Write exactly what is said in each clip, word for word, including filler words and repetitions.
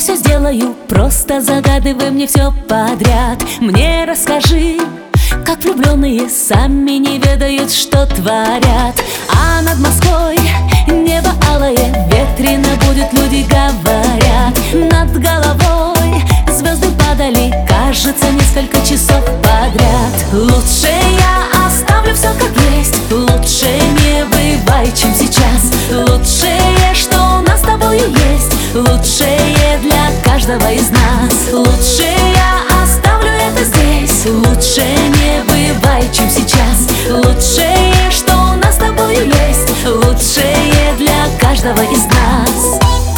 все сделаю, просто загадывай мне все подряд. Мне расскажи, как влюбленные сами не ведают, что творят. А над Москвой небо алое, ветрено будет, люди говорят. Над головой звезды падали, кажется, несколько часов подряд. Лучше я оставлю все как есть, лучше не бывай, чем сейчас. Лучшее, что у нас с тобою есть, лучшее для каждого из нас. Лучше я оставлю это здесь, лучше не бывай, чем сейчас. Лучшее, что у нас с тобою есть, лучшее для каждого из нас.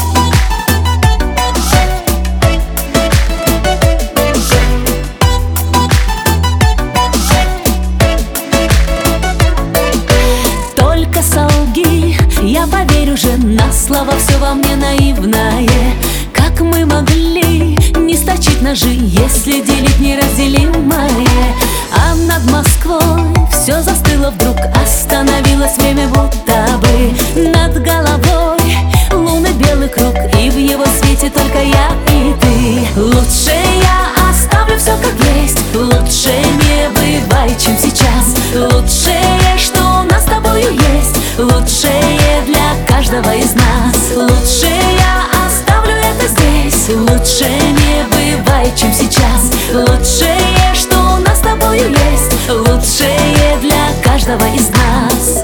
Только солги, я поверю же на слово, все во мне наивное. Как мы могли не сточить ножи, если делить неразделимое? А над Москвой все застыло вдруг, остановилось время будто бы. Над головой лунный белый круг, и в его свете только я и ты. Лучше я оставлю все как есть, лучше не бывай, чем сейчас. Лучшее, что у нас с тобою есть, лучшее для каждого из нас. Лучше я оставлю это здесь, лучше не бывай, чем сейчас. Лучшее, что у нас с тобою есть, лучшее для каждого из нас.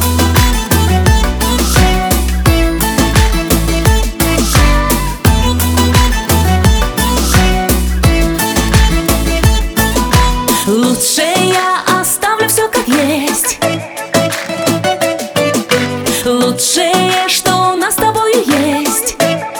Лучше я оставлю все как есть, лучшее, что у нас с тобою есть.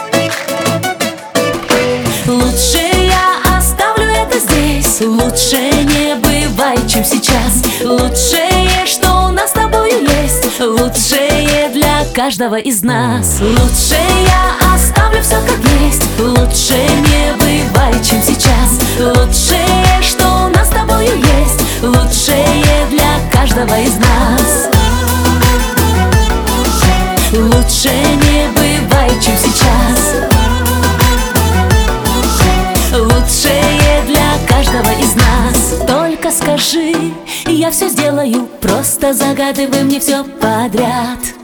Лучше я оставлю это здесь, лучше не бывай, чем сейчас. Лучшее, что у нас с тобою есть, лучшее для каждого из нас. Лучше я оставлю все как есть, лучше не бывай, чем сейчас. Лучшее, что у нас с тобою есть, лучшее для каждого из нас. Лучше не бывай, чем сейчас. Лучшее для каждого из нас. Только скажи, я все сделаю, просто загадывай мне все подряд.